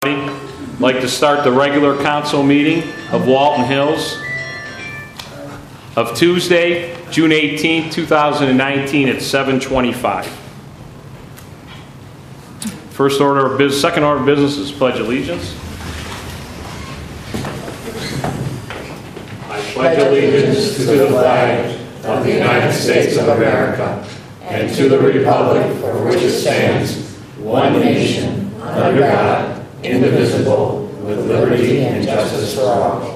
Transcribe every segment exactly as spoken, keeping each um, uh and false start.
I'd like to start the regular council meeting of Walton Hills of Tuesday, June eighteenth, two thousand nineteen at seven twenty-five. First order of business, second order of business is pledge allegiance. I pledge allegiance to the flag of the United States of America and to the republic for which it stands, one nation, under God, indivisible, with liberty and justice for all.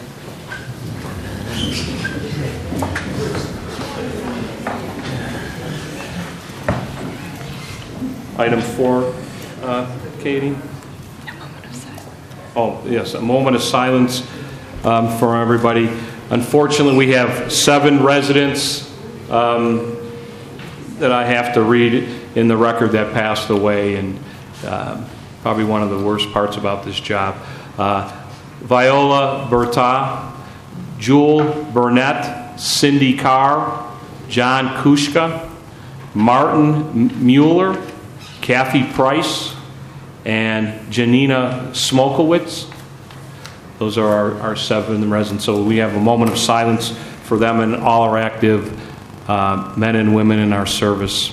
Item four, uh, Katie. A moment of silence. Oh, yes, a moment of silence um, for everybody. Unfortunately, we have seven residents um, that I have to read in the record that passed away, and uh, probably one of the worst parts about this job. Uh, Viola Berta, Jewel Burnett, Cindy Carr, John Kushka, Martin Mueller, Kathy Price, and Janina Smokowitz. Those are our, our seven residents. So we have a moment of silence for them and all our active uh, men and women in our service.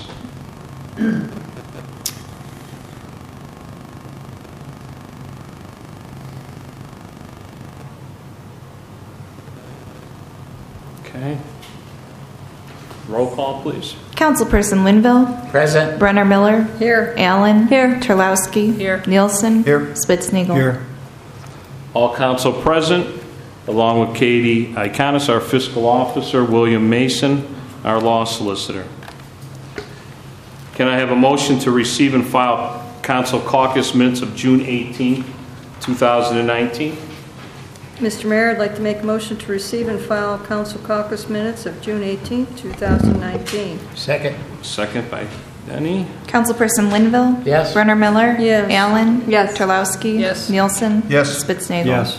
Okay. Roll call, please. Councilperson Linville. Present. Brenner Miller. Here. Allen. Here. Terlowski. Here. Nielsen. Here. Spitznagel. Here. All council present, along with Katie Iconis, our fiscal officer, William Mason, our law solicitor. Can I have a motion to receive and file council caucus minutes of June eighteenth, two thousand nineteen? Mister Mayor, I'd like to make a motion to receive and file council caucus minutes of June eighteenth, two thousand nineteen. Second. Second by Denny. Councilperson Linville. Yes. Brenner Miller. Yes. Allen. Yes. Terlowski. Yes. Nielsen. Yes. Spitznagel. Yes.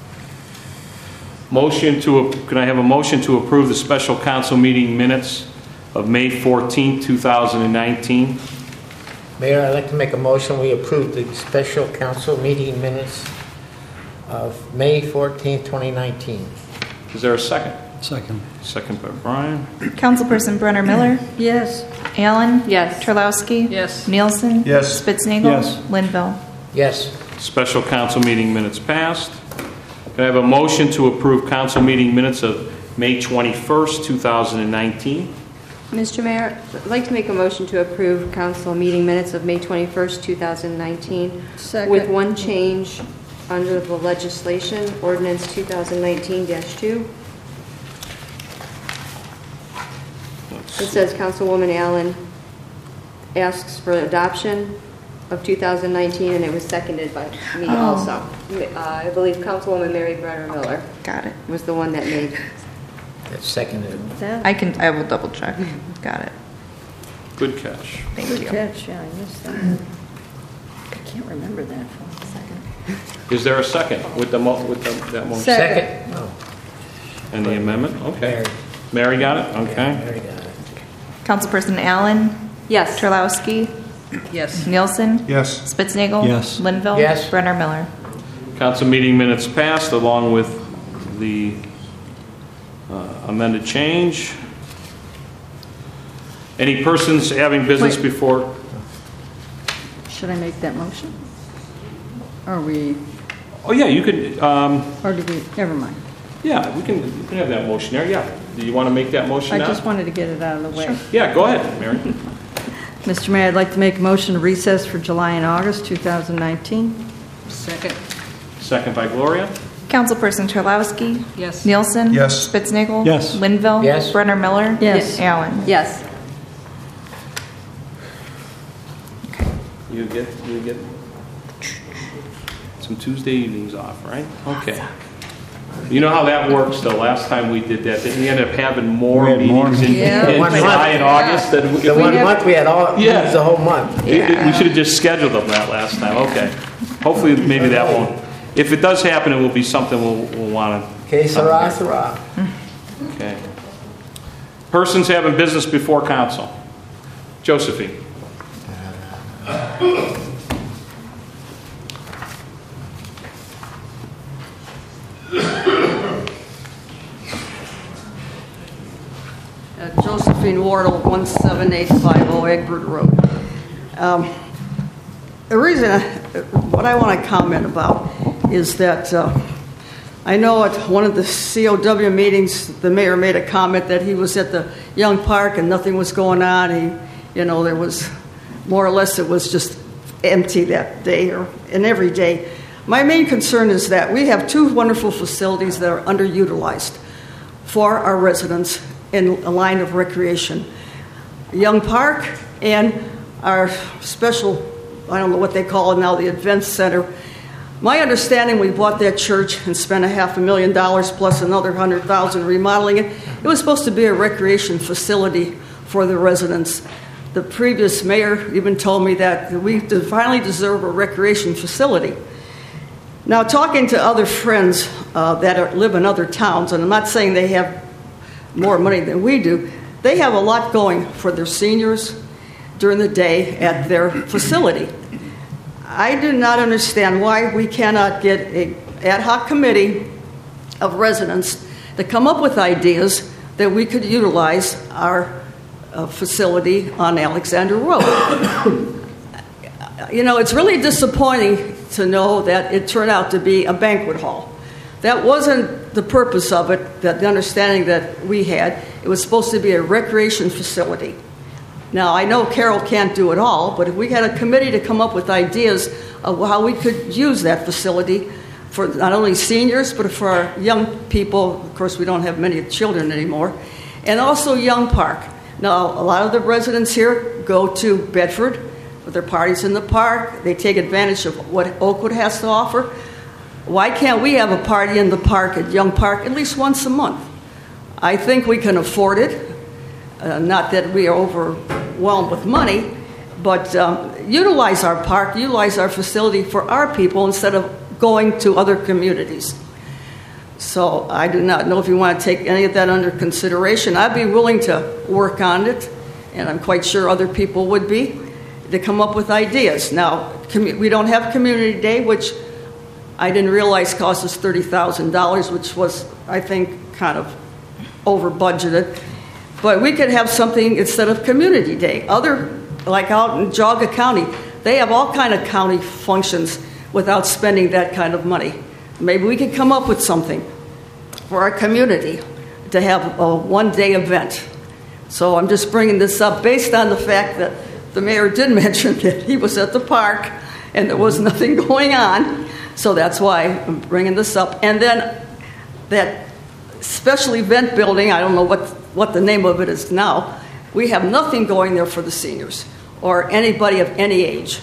Motion to, can I have a motion to approve the special council meeting minutes of May fourteenth, two thousand nineteen? Mayor, I'd like to make a motion. We approve the special council meeting minutes of May fourteenth, twenty nineteen. Is there a second? Second. Second by Brian. Councilperson Brenner Miller. Yes. Allen. Yes. Terlowski. Yes. Nielsen. Yes. Spitznagel. Yes. Linville. Yes. Special council meeting minutes passed. Can I have a motion to approve council meeting minutes of May twenty-first, two thousand nineteen? Mister Mayor, I'd like to make a motion to approve council meeting minutes of May twenty-first, two thousand nineteen. Second. With one change under the legislation, ordinance two thousand nineteen dash two. It says Councilwoman Allen asks for adoption of two thousand nineteen, and it was seconded by me Oh. also. Uh, I believe Councilwoman Mary Brenner Miller Got it. was the one that made. That's seconded. That, I can. I will double check. Got it. Good catch. Thank good you. catch. Yeah, I missed that. I can't remember that for a second. Is there a second with the mo- with the, that motion Second. Second. Oh, and the amendment? Okay. Mary. Mary got it? Okay. Mary got it. Councilperson Allen. Yes. Terlowski. Yes. Nielsen. Yes. Spitznagel. Yes. Linville. Yes. Brenner Miller. Council meeting minutes passed along with the uh, amended change. Any persons having business Wait. before? Should I make that motion? Or we, Oh yeah, you could. Um, or do we, never mind. yeah, we can. You can have that motion there. Yeah. Do you want to make that motion I now? just wanted to get it out of the way. Yeah, go ahead, Mary. Mister Mayor, I'd like to make a motion to recess for July and August two thousand nineteen. Second. Second by Gloria. Councilperson Terlowski. Yes. Nielsen. Yes. Spitznagel. Yes. Linville. Yes. Brenner Miller. Yes. Allen. Yes. You get you get some Tuesday evenings off, right? Okay. You know how that works, though. Last time we did that, didn't we end up having more We had more meetings in, Yeah. in One July month. and August than we, The we one never- month we had all, Yeah. used the whole month. It- it- we should have just scheduled them that last time. Okay. Hopefully, maybe that won't. If it does happen, it will be something we'll, we'll want to. Okay, sarah, sarah. Okay. Persons having business before council. Josephine. Josephine Wardle, one seven eight five zero Egbert Road. Um, the reason, I, what I want to comment about is that uh, I know at one of the C O W meetings, the mayor made a comment that he was at the Young Park and nothing was going on. He, you know, there was more or less it was just empty that day or and every day. My main concern is that we have two wonderful facilities that are underutilized for our residents in a line of recreation. Young Park and our special, I don't know what they call it now, the Event Center. My understanding, we bought that church and spent a half a million dollars plus another hundred thousand remodeling it. It was supposed to be a recreation facility for the residents. The previous mayor even told me that we finally deserve a recreation facility. Now, talking to other friends uh, that are, live in other towns, and I'm not saying they have more money than we do, they have a lot going for their seniors during the day at their facility. I do not understand why we cannot get an ad hoc committee of residents to come up with ideas that we could utilize our uh, facility on Alexander Road. You know, it's really disappointing to know that it turned out to be a banquet hall. That wasn't the purpose of it, that the understanding that we had. It was supposed to be a recreation facility. Now, I know Carol can't do it all, but if we had a committee to come up with ideas of how we could use that facility for not only seniors, but for our young people. Of course, we don't have many children anymore. And also Young Park. Now, a lot of the residents here go to Bedford with their parties in the park. They take advantage of what Oakwood has to offer. Why can't we have a party in the park at Young Park at least once a month? I think we can afford it. Uh, not that we are overwhelmed with money, but um, utilize our park, utilize our facility for our people instead of going to other communities. So I do not know if you want to take any of that under consideration. I'd be willing to work on it, and I'm quite sure other people would be, to come up with ideas. Now, com- we don't have Community Day, which I didn't realize cost us thirty thousand dollars, which was, I think, kind of over budgeted. But we could have something instead of Community Day. Other, like out in Geauga County, they have all kind of county functions without spending that kind of money. Maybe we could come up with something for our community to have a one-day event. So I'm just bringing this up based on the fact that the mayor did mention that he was at the park and there was nothing going on. So that's why I'm bringing this up. And then that special event building, I don't know what, what the name of it is now, we have nothing going there for the seniors or anybody of any age.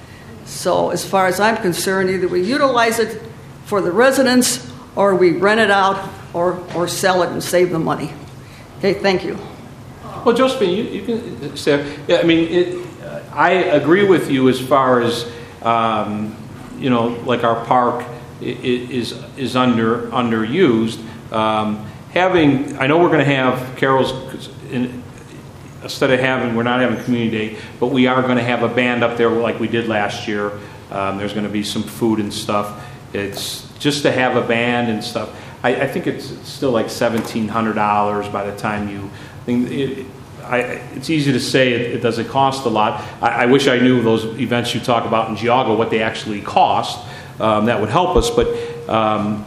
So as far as I'm concerned, either we utilize it for the residents or we rent it out or, or sell it and save the money. Okay, thank you. Well, Josephine, you, you can say, yeah, I mean, it, I agree with you as far as, um, you know, like our park is is under underused. Um, having, I know we're going to have Carol's, in, instead of having, we're not having Community Day, but we are going to have a band up there like we did last year. Um, there's going to be some food and stuff. It's just to have a band and stuff. I, I think it's still like seventeen hundred dollars by the time you think it, I, it's easy to say it, it doesn't cost a lot. I, I wish I knew those events you talk about in Geauga, what they actually cost. Um, that would help us, but um,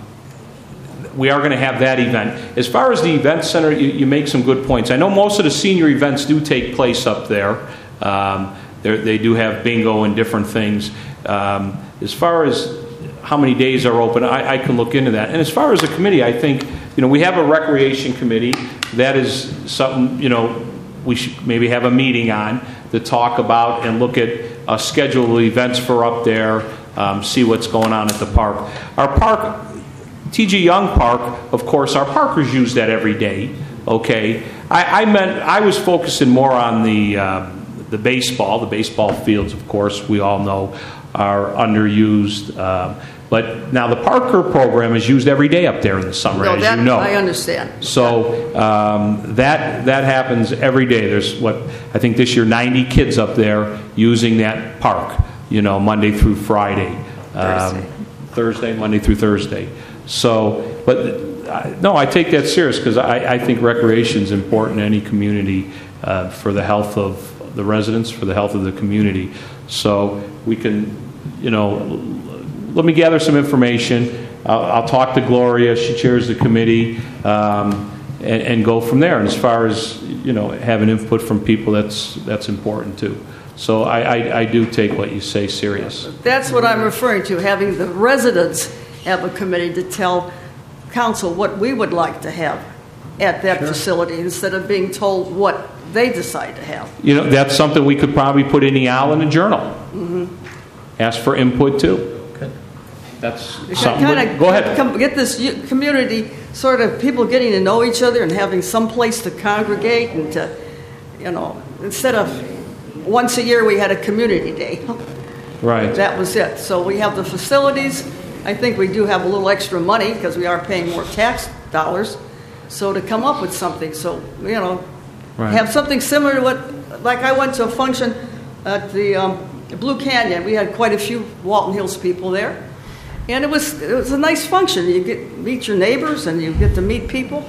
we are going to have that event. As far as the event center, you, you make some good points. I know most of the senior events do take place up there. Um, they do have bingo and different things. Um, as far as how many days are open, I, I can look into that. And as far as the committee, I think, you know, we have a recreation committee. That is something, you know, we should maybe have a meeting on to talk about and look at uh, schedule events for up there, um, see what's going on at the park. Our park, T G Young Park, of course, our parkers use that every day. Okay, I, I meant I was focusing more on the um, the baseball. The baseball fields, of course, we all know are underused. Um, But now the Parker program is used every day up there in the summer, No, as that you know. I understand. So um, that that happens every day. There's what I think this year ninety kids up there using that park. You know, Monday through Friday, um, Thursday. Thursday, Monday through Thursday. So, but uh, no, I take that serious because I, I think recreation is important in any community, uh, for the health of the residents, for the health of the community. So we can, you know, let me gather some information. I'll, I'll talk to Gloria. She chairs the committee, um, and, and go from there. And as far as, you know, having input from people, that's that's important too. So I, I, I do take what you say serious. That's what I'm referring to, having the residents have a committee to tell council what we would like to have at that facility instead of being told what they decide to have. You know, that's something we could probably put in the Allen Journal. Mm-hmm. Ask for input too. That's something. Kind of Go ahead. Come, get this u- community, sort of people getting to know each other and having some place to congregate and to, you know, instead of once a year we had a community day. Right. That was it. So we have the facilities. I think we do have a little extra money because we are paying more tax dollars. So to come up with something, so, you know, Right. have something similar to what, like I went to a function at the um, Blue Canyon. We had quite a few Walton Hills people there. And it was it was a nice function. You get meet your neighbors and you get to meet people.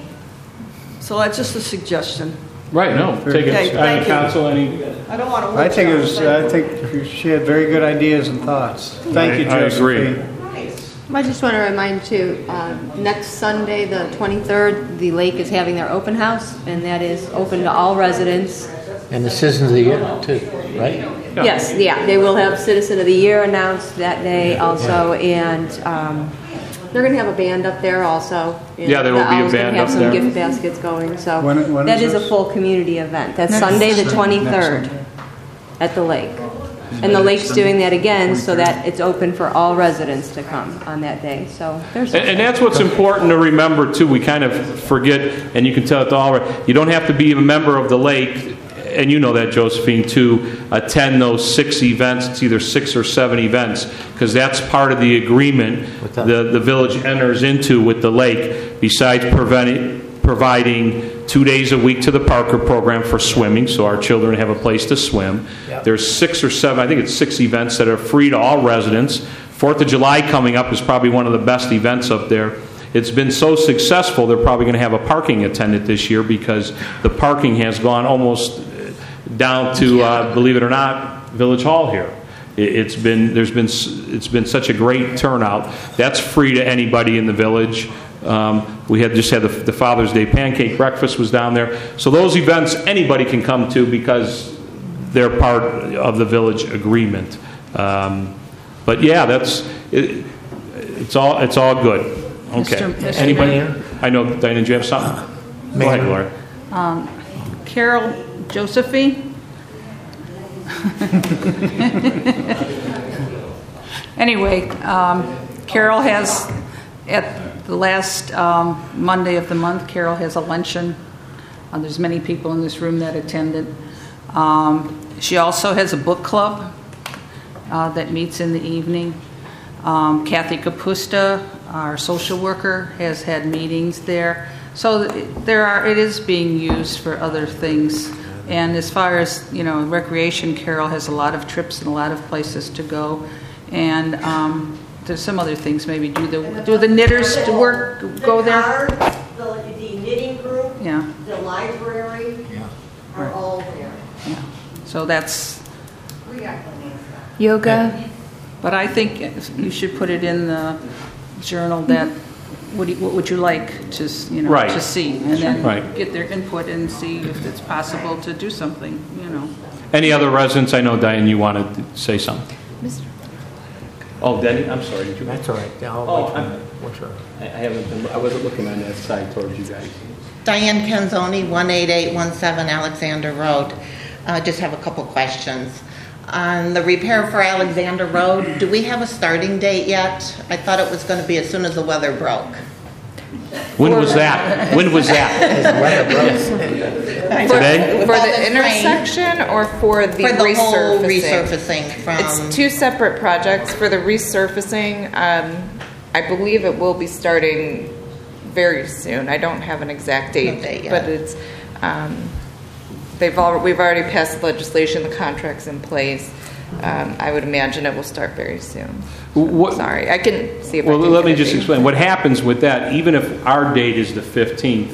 So that's just a suggestion. Right. No. Take it. Okay, Uh, thank you. Council, any? I don't want to. I think it was. I think she had very good ideas and thoughts. Thank you, I- I agree. Josephine. I just want to remind too, um, next Sunday, the twenty-third, the lake is having their open house, and that is open to all residents. And the Citizen of the Year, too, right? Yeah. Yes, yeah, they will have Citizen of the Year announced that day also, and um, they're going to have a band up there also. And Yeah, there will the be a Owl's gonna band have up some there. gift baskets going, so When- when that is is a this? full community event. That's Next Sunday, the Next twenty-third, Sunday. at the lake. And the lake's doing that again so that it's open for all residents to come on that day. So there's. And, and that's what's important to remember too. We kind of forget, and you can tell it to all. You don't have to be a member of the lake, and you know that, Josephine, to attend those six events. It's either six or seven events, because that's part of the agreement With us. the the village enters into with the lake. Besides preventing, providing two days a week to the Parker program for swimming, so our children have a place to swim. Yep. There's six or seven, I think it's six events that are free to all residents. Fourth of July coming up is probably one of the best events up there. It's been so successful, they're probably going to have a parking attendant this year because the parking has gone almost down to, uh, believe it or not, Village Hall here. It- It's been, there's been, s- it's been such a great turnout. That's free to anybody in the village. Um, we had just had the, the Father's Day pancake breakfast was down there. So those events anybody can come to because they're part of the village agreement. Um, but yeah, that's it, it's all it's all good. Okay. Mister Mister Anybody? Mayor? I know, Diana, do you have something? Go ahead, Gloria. Carol Josephine. Anyway, um, Carol has, at the last um, Monday of the month, Carol has a luncheon. Uh, there's many people in this room that attended. Um, she also has a book club uh, that meets in the evening. Um, Kathy Kapusta, our social worker, has had meetings there. So there are, it is being used for other things. And as far as, you know, recreation, Carol has a lot of trips and a lot of places to go. And um, there's some other things, maybe do the do the knitters to work, go there? The art, the, the knitting group, Yeah, the library are all there. yeah. So that's, We got plenty of stuff. Yoga. but I think you should put it in the journal that, what, do you, what would you like to, s- you know, Right. to see? And then Right. get their input and see if it's possible to do something, you know. Any other residents? I know, Diane, you wanted to say something. Oh, Denny, I'm sorry. Did you? That's all right. Yeah, I'll Oh, wait for I'm- that. What's wrong? I haven't been, I wasn't looking on that side towards you guys. Diane Canzoni, one eight eight one seven Alexander Road. I just have a couple questions. On the repair for Alexander Road, do we have a starting date yet? I thought it was going to be as soon as the weather broke. When was that? When was that? Today? For all the this rain. intersection or for the For the resurfacing? whole resurfacing from... It's two separate projects. For the resurfacing, um, I believe it will be starting very soon. I don't have an exact date, No date yet. but it's, um, they've al- we've already passed legislation, the contract's in place. Um, I would imagine it will start very soon. What- Sorry, I can see if I Well, can let me get a just date. explain. What happens with that, even if our date is the fifteenth,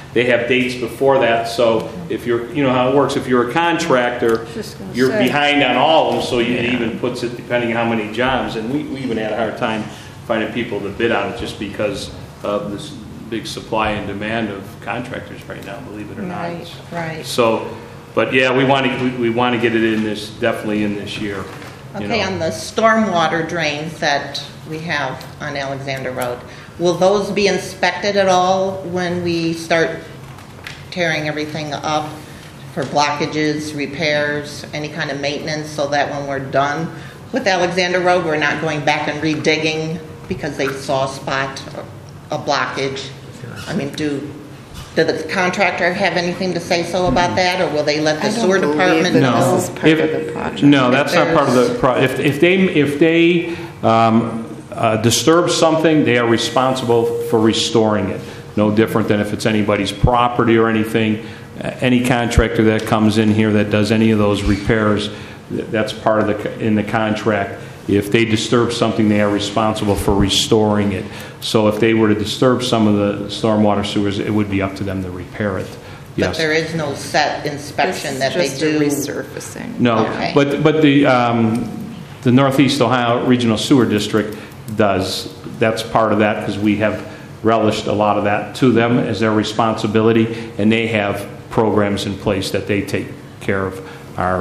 They have dates before that, so if you're, you know how it works, if you're a contractor, you're say. behind on all of them, so it even puts it, depending on how many jobs, and we, we even had a hard time finding people to bid on it just because of this big supply and demand of contractors right now, believe it or not. Right, right. So, but yeah, we want to, we, we want to get it in this, definitely in this year. you Okay, know. on the stormwater drains that we have on Alexander Road, will those be inspected at all when we start tearing everything up for blockages, repairs, any kind of maintenance, so that when we're done with Alexander Road, we're not going back and redigging because they saw a spot or a blockage? I mean, do, did the contractor have anything to say so about that, or will they let the I don't sewer believe department that know? this is part If- of the project. No, that's not part of the, there's- pro- if, if they, if they um, uh, disturb something, they are responsible for restoring it. No different than if it's anybody's property or anything. Uh, Any contractor that comes in here that does any of those repairs, th- that's part of the, co- in the contract. If they disturb something, they are responsible for restoring it. So if they were to disturb some of the stormwater sewers, it would be up to them to repair it. But Yes. there is no set inspection that they Just do? a resurfacing. No, Okay. but, but the, um, the Northeast Ohio Regional Sewer District does, that's part of that, because we have relished a lot of that to them as their responsibility, and they have programs in place that they take care of our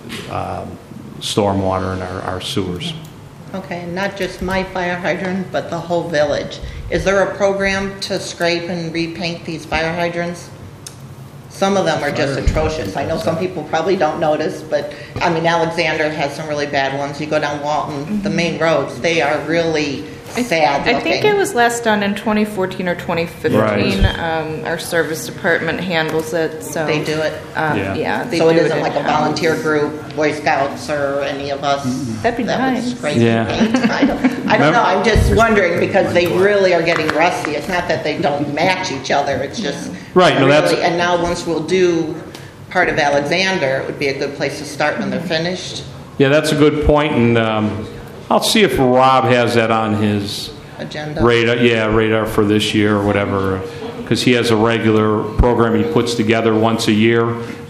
um, stormwater and our, our sewers. Okay, and not just my fire hydrant, but the whole village. Is there a program to scrape and repaint these fire hydrants? Some of them are just atrocious. I know some people probably don't notice, but, I mean, Alexander has some really bad ones. You go down Walton, the main roads, they are really sad looking. I think it was last done in twenty fourteen or twenty fifteen. Right. Um, our service department handles it, so. They do it? Um, Yeah. yeah, they So it do isn't like a in-house. volunteer group, Boy Scouts, or any of us? That'd be that would nice. scrape Yeah. and paint? I don't, I don't know, I'm just wondering, because they really are getting rusty. It's not that they don't match each other, it's just. Right, no, that's- really- And now, once we'll do part of Alexander, it would be a good place to start when they're finished. Yeah, that's a good point, and um, I'll see if Rob has that on his Agenda. radar, yeah, radar for this year or whatever, because he has a regular program he puts together once a year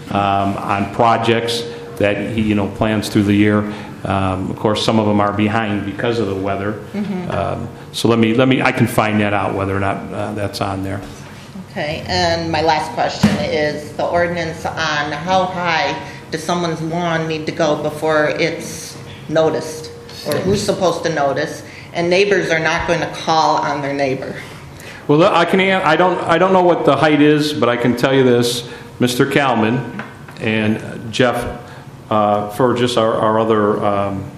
um, on projects that he, you know, plans through the year. Um, Of course, some of them are behind because of the weather. Um, So let me, let me, I can find that out, whether or not uh, that's on there. Okay, and my last question is the ordinance on how high does someone's lawn need to go before it's noticed? Or who's supposed to notice? And neighbors are not going to call on their neighbor. Well, I can, an- I don't, I don't know what the height is, but I can tell you this, Mister Kalman and Jeff uh, Fergus, our, our other, um,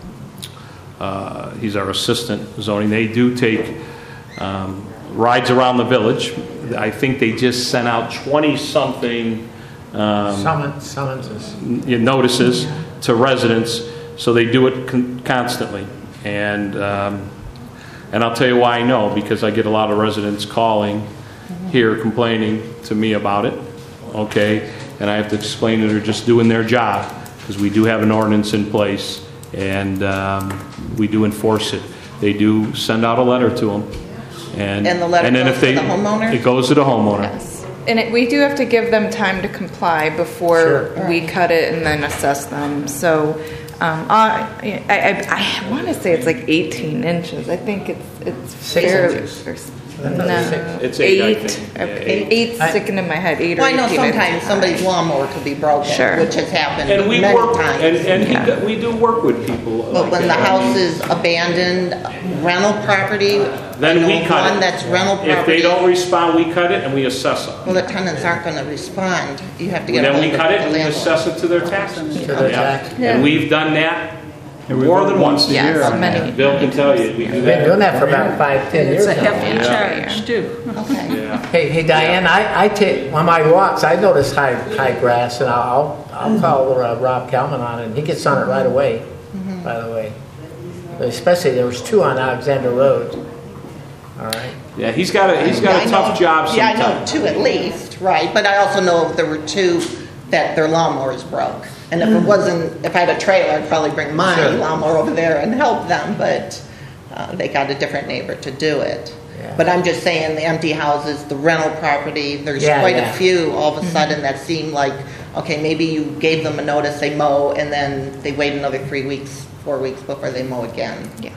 uh, he's our assistant zoning, they do take um, rides around the village. I think they just sent out twenty-something um, Summons, summonses. n- notices to residents, so they do it con- constantly. And um, and I'll tell you why I know, because I get a lot of residents calling here complaining to me about it, okay? And I have to explain that they're just doing their job, because we do have an ordinance in place, and um, we do enforce it. They do send out a letter to them. And, And the letter and then goes if they, to the homeowner? It goes to the homeowner. Yes. And it, we do have to give them time to comply before Sure. we cut it and then assess them. So um, I, I, I, I want to say it's like eighteen inches. I think it's it's Six fairly. inches. or- I thought it was No, six. It's eight, I think. Yeah, Okay, eight. eight's I- sticking in my head. Eight or Well, I know eighteen. think sometimes is somebody's high. lawnmower could be broken, Sure. which has happened And we many work, times. and, and he Yeah. do- we do work with people. But like when the that. house is abandoned, rental property, Then I we know cut it. one that's rental If they property. don't respond, we cut it and we assess them. Well, the tenants aren't going to respond. You have to get And a then hold we of cut it the and we landlord. assess it to their taxes. To their Yeah. tax. And we've done that we more vote than once. once a year Yes, on many. Bill can tell you, we do We've been doing that. that for about five, ten It's years a now. hefty charge, too. Okay. Yeah. Hey, hey, Diane, I, I take, on my walks, I notice high, high grass, and I'll, I'll call uh, Rob Kalman on it, and he gets on it right away, by the way. Especially, there was two on Alexander Road. All right. Yeah, he's got a, he's got Yeah, a I tough know- job Yeah, I know sometimes. two at least, right? But I also know there were two that their lawnmowers broke. And if it wasn't, if I had a trailer, I'd probably bring my Sure. lawnmower over there and help them, but, uh, they got a different neighbor to do it. Yeah. But I'm just saying, the empty houses, the rental property, there's Yeah, quite yeah. a few all of a sudden that seem like, okay, maybe you gave them a notice, they mow, and then they wait another three weeks, four weeks before they mow again. Yeah.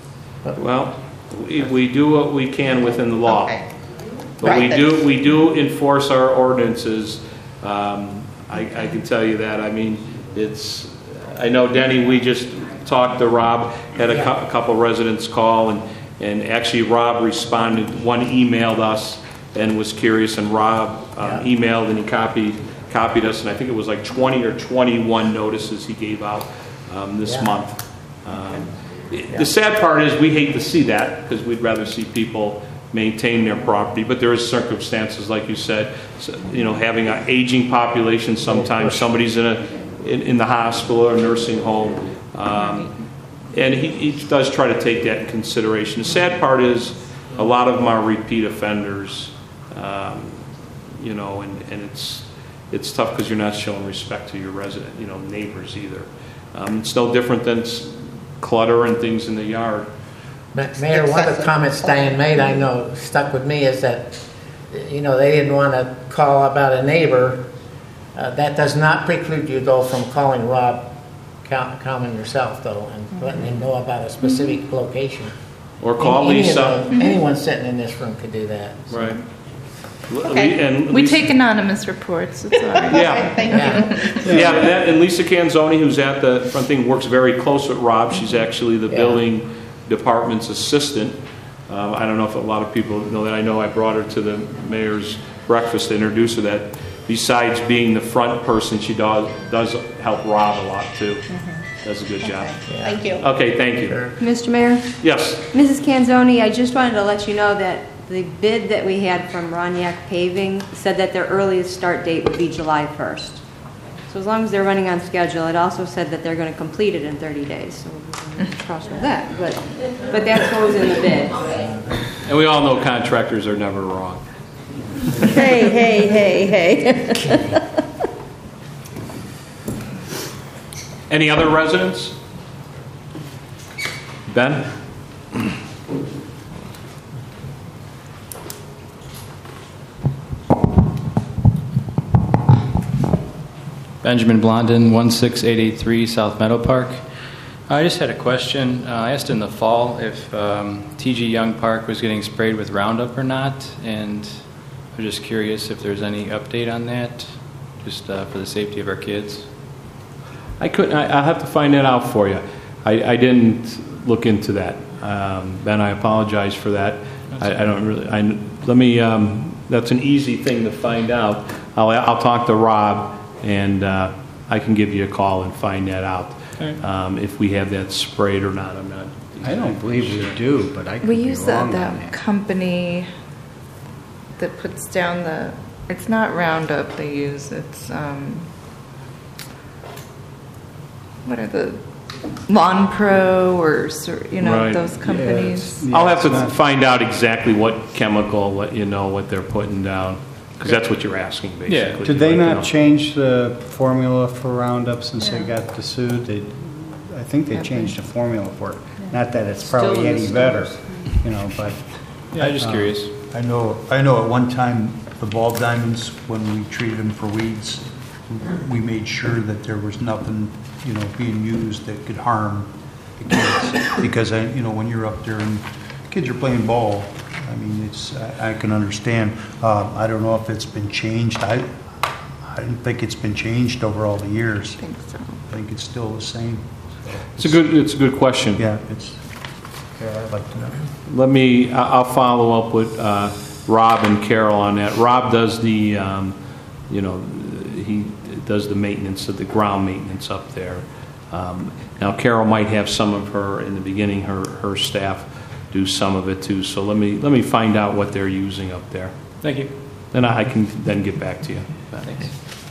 Well, we, we do what we can within the law. Okay. But Right, we that's- do, we do enforce our ordinances. Um, I, I can tell you that. I mean, it's, I know Denny, we just talked to Rob, had a cou- a couple residents call, and, and actually Rob responded, one emailed us and was curious, and Rob um, Yeah. emailed and he copied, copied us, and I think it was like twenty or twenty-one notices he gave out um, this Yeah. month. Um, The sad part is we hate to see that because we'd rather see people maintain their property, but there is circumstances, like you said, so, you know, having an aging population, sometimes somebody's in a in, in the hospital or nursing home, um, and he, he does try to take that in consideration. The sad part is a lot of them are repeat offenders, um, you know, and, and it's it's tough because you're not showing respect to your resident, you know, neighbors either. Um, it's no different than s- clutter and things in the yard. Ma- Mayor, one of the comments Diane made, I know, stuck with me, is that, you know, they didn't want to call about a neighbor. Uh, that does not preclude you, though, from calling Rob Cal- Calman yourself, though, and letting him know about a specific location. Or call Any of Lisa. the- Anyone sitting in this room could do that. so. Right. Okay. And We Lisa- take anonymous reports. It's all right. Yeah. Thank Yeah. you. Yeah, that, and Lisa Canzoni, who's at the front thing, works very close with Rob. She's actually the Yeah. building department's assistant. Um, I don't know if a lot of people know that. I know I brought her to the mayor's breakfast to introduce her. That besides being the front person, she does does help Rob a lot too. Does a good job. Thank you. Okay, thank you. Mister Mayor, Yes. Missus Canzoni, I just wanted to let you know that the bid that we had from Roniak Paving said that their earliest start date would be July first. So as long as they're running on schedule, it also said that they're going to complete it in thirty days. So we're cross with that, but, but that's what was in the bid. And we all know contractors are never wrong. Hey, hey, hey, hey. Any other residents? Ben? Benjamin Blondin, one six eight eight three South Meadow Park. I just had a question. Uh, I asked in the fall if um, T G Young Park was getting sprayed with Roundup or not, and I'm just curious if there's any update on that, just uh, for the safety of our kids. I couldn't. I, I'll have to find that out for you. I, I didn't look into that, um, Ben. I apologize for that. I, I don't really. I, let me. Um, that's an easy thing to find out. I'll, I'll talk to Rob, and uh, I can give you a call and find that out. Okay. Um, if we have that sprayed or not, I'm not. I don't believe we do, but I could We be use that, wrong on that that. company that puts down the, it's not Roundup they use, it's, um, what are the, Lawn Pro or, cer- you know, Right. those companies? Yeah, I'll have to it's not- find out exactly what chemical, let you know what they're putting down, because that's what you're asking, basically. Yeah. Did they You'd like to not know. change the formula for Roundup since they Yeah. got sued? They, I think they Have changed they? the formula for it. Not that it's Still probably in the any better, stores. you know, but Yeah, I'm just Uh, curious. I know, I know at one time, the ball diamonds, when we treated them for weeds, we made sure that there was nothing, you know, being used that could harm the kids. Because, I, you know, when you're up there and kids are playing ball, I mean, it's, I, I can understand. Uh, I don't know if it's been changed. I, I don't think it's been changed over all the years. I think so. I think it's still the same. It's a good, it's a good question. Yeah, it's, yeah, I'd like to know. Let me, I- I'll follow up with uh, Rob and Carol on that. Rob does the, um, you know, he does the maintenance of the ground maintenance up there. Um, Now, Carol might have some of her, in the beginning, her, her staff do some of it too. So let me, let me find out what they're using up there. Thank you. Then I can then get back to you. Thanks.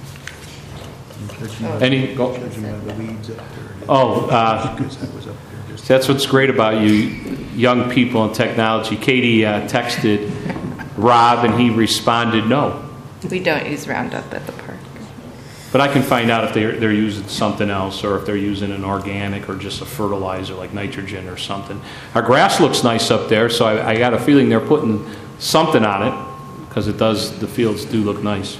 Any, go, Judging by the weeds up there. oh, uh, Because I was up there just. that's what's great about you young people and technology. Katie uh, texted Rob and he responded no. We don't use Roundup at the park. but I can find out if they're, they're using something else or if they're using an organic or just a fertilizer like nitrogen or something. Our grass looks nice up there, so I, I got a feeling they're putting something on it because it does, the fields do look nice.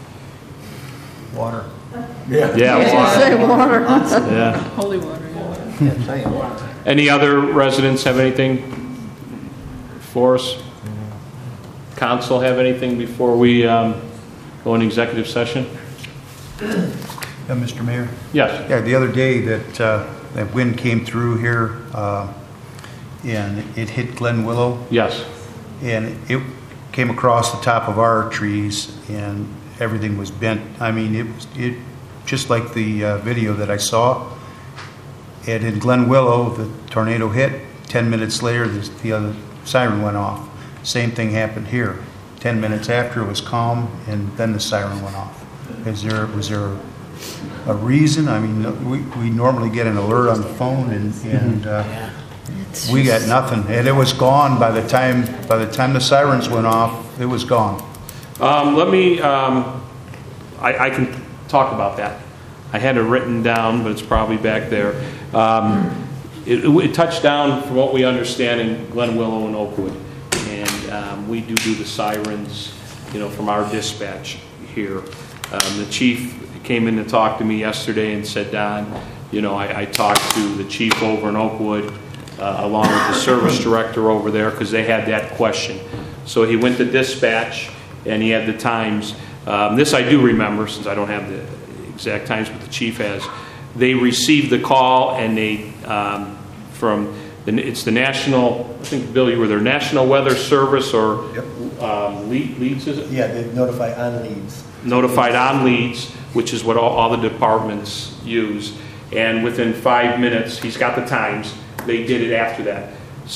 Water. Yeah. Yeah, Say water. water. Yeah. Holy water, yeah. Yeah, tell you what. Any other residents have anything for us? Council have anything before we um, go into executive session? Yeah, Mister Mayor? Yes. Yeah, the other day that, uh, that wind came through here, uh, and it hit Glen Willow. Yes. And it came across the top of our trees, and everything was bent. I mean, it was, it, just like the uh, video that I saw. And in Glen Willow, the tornado hit. Ten minutes later, the, the other siren went off. Same thing happened here. Ten minutes after, it was calm, and then the siren went off. Is there, was there a reason? I mean, we, we normally get an alert on the phone, and, and uh, we got nothing. And it was gone by the time, by the time the sirens went off, it was gone. Um, let me, um, I, I can talk about that. I had it written down, but it's probably back there. Um, it, it touched down, from what we understand, in Glen Willow and Oakwood. And um, we do do the sirens, you know, from our dispatch here. Um, the chief came in to talk to me yesterday and said, Don, you know, I, I talked to the chief over in Oakwood, uh, along with the service director over there, because they had that question. So he went to dispatch, and he had the times. Um, this I do remember, since I don't have the exact times, but the chief has. They received the call, and they, um, from, the, it's the National, I think, Bill, you were there, National Weather Service, or yep. um, lead, leads, is it? Yeah, they notify on leads. Notified on leads, which is what all, all the departments use. And within five minutes, he's got the times, they did it after that.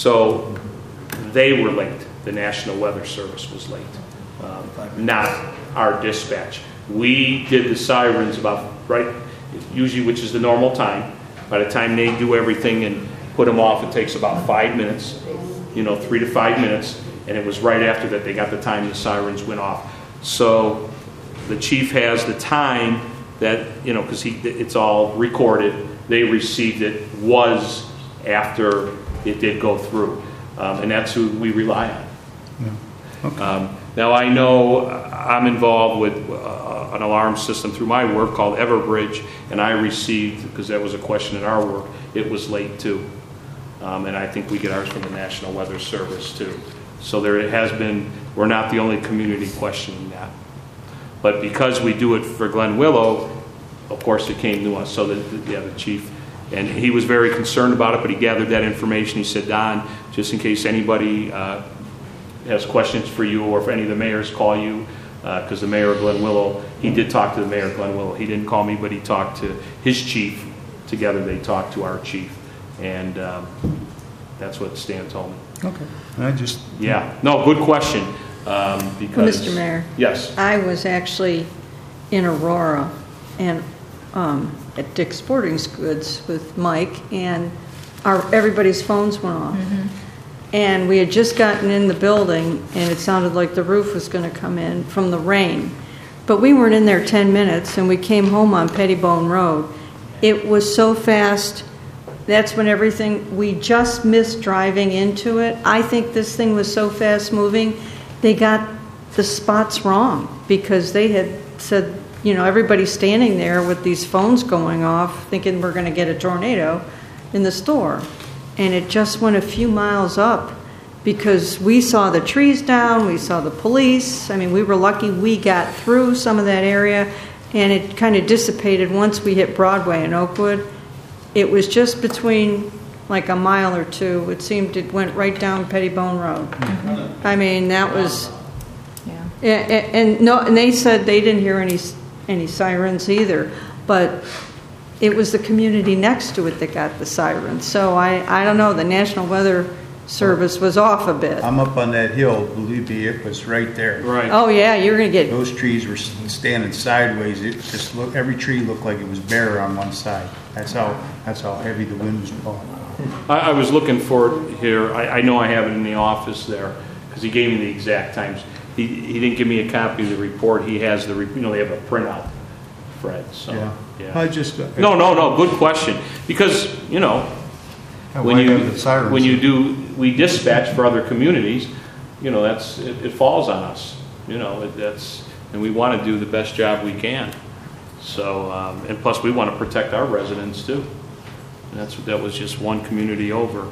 So they were late. The National Weather Service was late, um, not our dispatch. We did the sirens about, right, usually, which is the normal time. By the time they do everything and put them off, it takes about five minutes, you know, three to five minutes. And it was right after that they got the time the sirens went off. So the chief has the time that, you know, because he it's all recorded, they received it was after it did go through. Um, and that's who we rely on. Yeah. Okay. Um, now, I know I'm involved with uh, an alarm system through my work called Everbridge, and I received, because that was a question in our work, it was late too. Um, and I think we get ours from the National Weather Service too. So there has been, we're not the only community questioning that. But because we do it for Glen Willow, of course it came to us. So the, the, yeah, the chief, and he was very concerned about it, but he gathered that information. He said, Don, just in case anybody uh, has questions for you, or if any of the mayors call you, because uh, the mayor of Glen Willow, he did talk to the mayor of Glen Willow. He didn't call me, but he talked to his chief. Together they talked to our chief. And um, that's what Stan told me. Okay. I just... Yeah. No, good question. Um, because, Mister Mayor. Yes. I was actually in Aurora and um, at Dick's Sporting Goods with Mike, and our everybody's phones went off. Mm-hmm. And we had just gotten in the building, and it sounded like the roof was going to come in from the rain. But we weren't in there ten minutes, and we came home on Pettibone Road. It was so fast. That's when everything, we just missed driving into it. I think this thing was so fast moving, they got the spots wrong, because they had said, you know, everybody's standing there with these phones going off, thinking we're going to get a tornado in the store. And it just went a few miles up, because we saw the trees down, we saw the police. I mean, we were lucky we got through some of that area, and it kind of dissipated once we hit Broadway and Oakwood. It was just between like a mile or two. It seemed it went right down Pettibone Road. Mm-hmm. I mean, that was, yeah. And, and no, and they said they didn't hear any any sirens either, but it was the community next to it that got the sirens. So I, I don't know. The National Weather Service was off a bit. I'm up on that hill. Believe me, it was right there. Right. Oh yeah, you're gonna get. Those trees were standing sideways. It just looked. Every tree looked like it was bare on one side. That's how. That's how heavy the wind was blowing. I, I was looking for it here. I, I know I have it in the office there, because he gave me the exact times. He he didn't give me a copy of the report. He has the, you know, they have a printout Fred, so, Yeah. yeah. I just. uh, No, no, no, good question. Because, you know, Yeah, when why you, have the sirens? when you do, we dispatch for other communities, you know, that's, it, it falls on us, you know, it- that's, and we want to do the best job we can. So, um, and plus we want to protect our residents too. And that's, that was just one community over.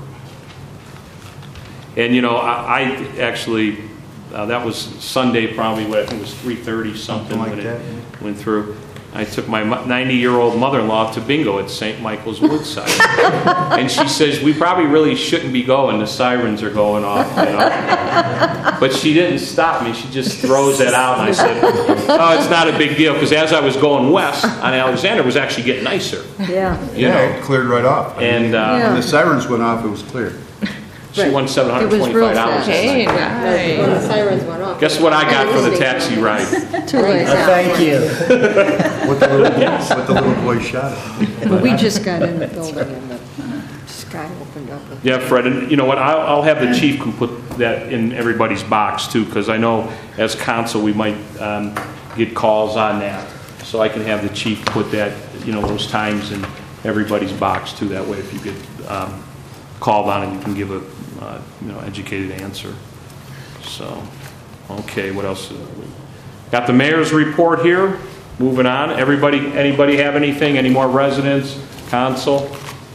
And, you know, I, I actually, uh, that was Sunday probably, what, I think it was three thirty something Something like when it that. went through. I took my ninety-year-old mother-in-law to bingo at Saint Michael's Woodside. And she says, we probably really shouldn't be going. The sirens are going off, you know. But she didn't stop me. She just throws that out. And I said, oh, it's not a big deal. Because as I was going west on Alexander, it was actually getting nicer. Yeah. You Yeah, know? it cleared right off. I And mean, uh, Yeah. When the sirens went off, it was clear. she won seven It hundred was real twenty-five dollars. fast. Hey, When the nice. sirens went off. Guess what I got for the taxi ride? Too late. Uh, Thank you. What the little, what the little boy shot at. But we just got in the building and the sky opened up. Yeah, Fred, and you know what, I'll, I'll have the chief can put that in everybody's box too, because I know as council, we might um, get calls on that. So I can have the chief put that, you know, those times in everybody's box too, that way if you get um, called on it, you can give a, uh, you know, educated answer. So, okay, what else? Got the mayor's report here, moving on. Everybody, anybody have anything, any more residents, council?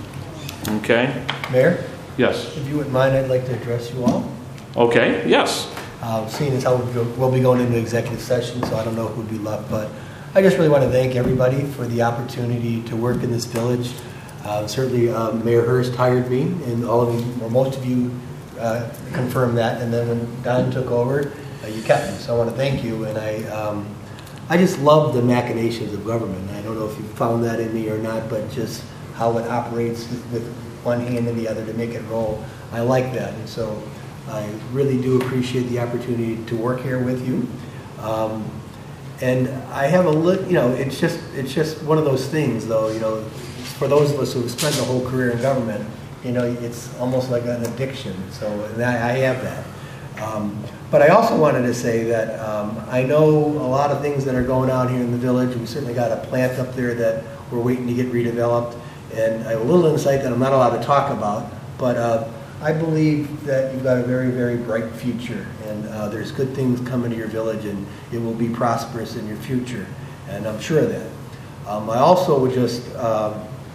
Okay, Mayor, yes. if you wouldn't mind, I'd like to address you all. Okay, yes. Uh, Seeing as how we'll go- we'll be going into executive session, so I don't know who'd be left, but I just really want to thank everybody for the opportunity to work in this village. Uh, Certainly, um, Mayor Hurst hired me, and all of you, or most of you, uh, confirmed that. And then when Don took over, uh, you kept me. So I want to thank you. And I, um, I just love the machinations of government. I don't know if you found that in me or not, but just how it operates with one hand and the other to make it roll. I like that, and so I really do appreciate the opportunity to work here with you. Um, and I have a look, you know, it's just it's just one of those things, though. You know, for those of us who have spent a whole career in government, you know, it's almost like an addiction. So and I, I have that. Um, but I also wanted to say that um, I know a lot of things that are going on here in the village. We certainly got a plant up there that we're waiting to get redeveloped. And I have a little insight that I'm not allowed to talk about, but uh, I believe that you've got a very, very bright future, and uh, there's good things coming to your village, and it will be prosperous in your future, and I'm sure of that. Um, I also would just um,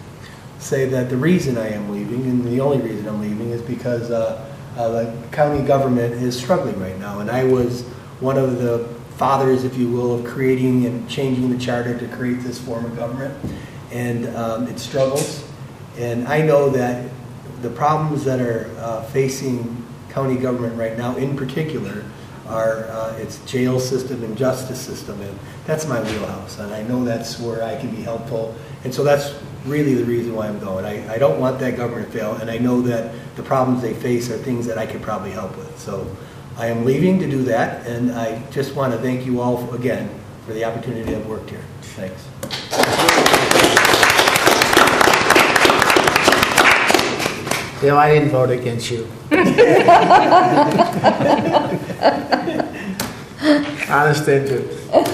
say that the reason I am leaving, and the only reason I'm leaving, is because uh, uh, the county government is struggling right now, and I was one of the fathers, if you will, of creating and changing the charter to create this form of government. And um, it struggles. And I know that the problems that are uh, facing county government right now, in particular, are uh, its jail system and justice system. And that's my wheelhouse. And I know that's where I can be helpful. And so that's really the reason why I'm going. I, I don't want that government to fail. And I know that the problems they face are things that I could probably help with. So I am leaving to do that. And I just want to thank you all for, again for the opportunity to have worked here. Thanks. Bill, I didn't vote against you. Honest and true.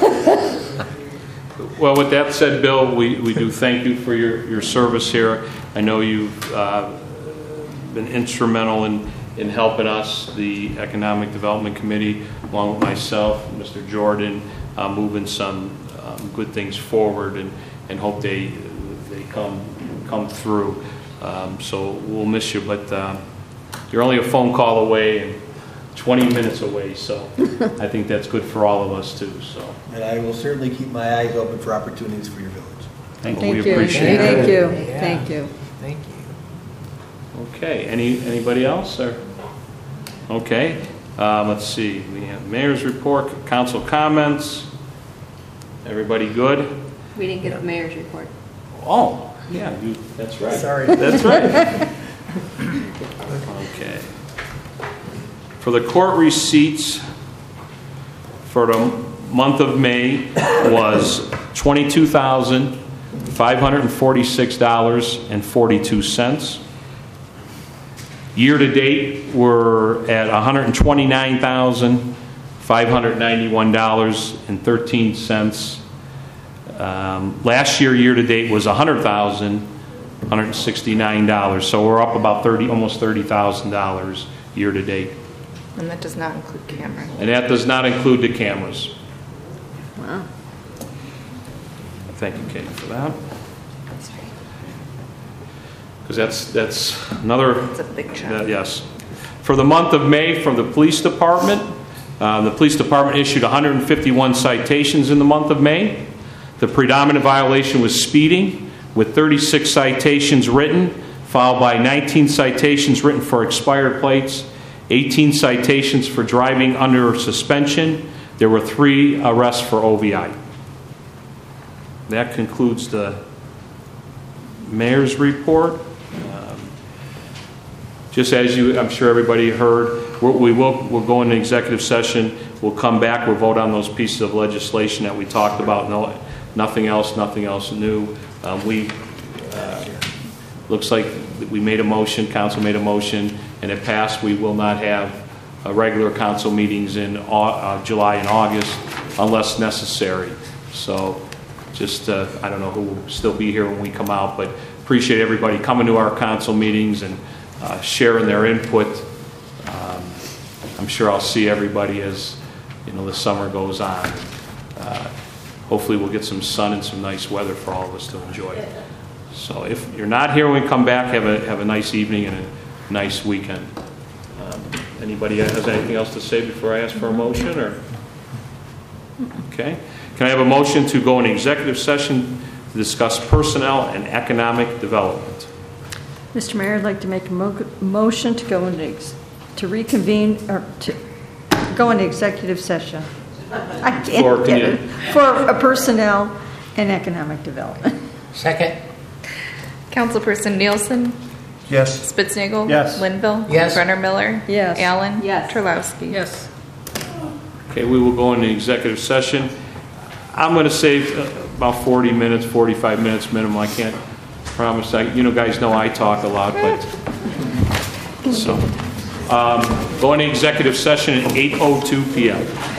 Well, with that said, Bill, we, we do thank you for your, your service here. I know you've uh, been instrumental in, in helping us, the Economic Development Committee, along with myself, Mister Jordan, uh, moving some um, good things forward, and, and hope they they come come through. Um, so we'll miss you, but uh, you're only a phone call away and twenty minutes away, so I think that's good for all of us too. So. And I will certainly keep my eyes open for opportunities for your village. Thank, Thank we you. appreciate Thank it. you. Yeah. Thank you. Thank you. Okay. Any anybody else? Or okay. Uh, let's see. We have mayor's report, council comments. Everybody good? We didn't get the mayor's report. Oh, yeah. You, that's right. Sorry. That's right. Okay. For the court receipts for the month of May was twenty-two thousand five hundred forty-six dollars and forty-two cents. Year to date, we're at one hundred twenty-nine thousand five hundred ninety-one dollars and thirteen cents. Um, Last year, year-to-date, was one hundred thousand dollars, one hundred sixty-nine dollars. So we're up about thirty, almost thirty thousand dollars year-to-date. And that does not include camera. And that does not include the cameras. Wow. Thank you, Katie, for that. Because that's, that's another... It's a big chunk. Uh, yes. For the month of May, from the police department, uh, the police department issued one hundred fifty-one citations in the month of May. The predominant violation was speeding, with thirty-six citations written, followed by nineteen citations written for expired plates, eighteen citations for driving under suspension. There were three arrests for O V I. That concludes the mayor's report. Um, just as you, I'm sure everybody heard, we're, we will we'll go into executive session. We'll come back. We'll vote on those pieces of legislation that we talked about. No, nothing else. Nothing else new. Um, we uh, looks like we made a motion. Council made a motion, and it passed. We will not have uh, regular council meetings in uh, July and August unless necessary. So. Just, uh, I don't know who will still be here when we come out, but appreciate everybody coming to our council meetings and uh, sharing their input. Um, I'm sure I'll see everybody as, you know, the summer goes on. Uh, hopefully we'll get some sun and some nice weather for all of us to enjoy. So if you're not here when we come back, have a, have a nice evening and a nice weekend. Um, anybody has anything else to say before I ask for a motion? Or okay. Can I have a motion to go into executive session to discuss personnel and economic development? Mister Mayor, I'd like to make a mo- motion to go into, ex- to reconvene, or to go into executive session. I can't For get community. it. For a personnel and economic development. Second. Councilperson Nielsen? Yes. Spitznagel? Yes. Linville? Yes. Brenner Miller? Yes. Allen? Yes. Terlowski? Yes. Okay, we will go into executive session. I'm going to save about forty minutes, forty-five minutes minimum. I can't promise. I, you know, guys know I talk a lot, but so um, go into executive session at eight oh two p.m.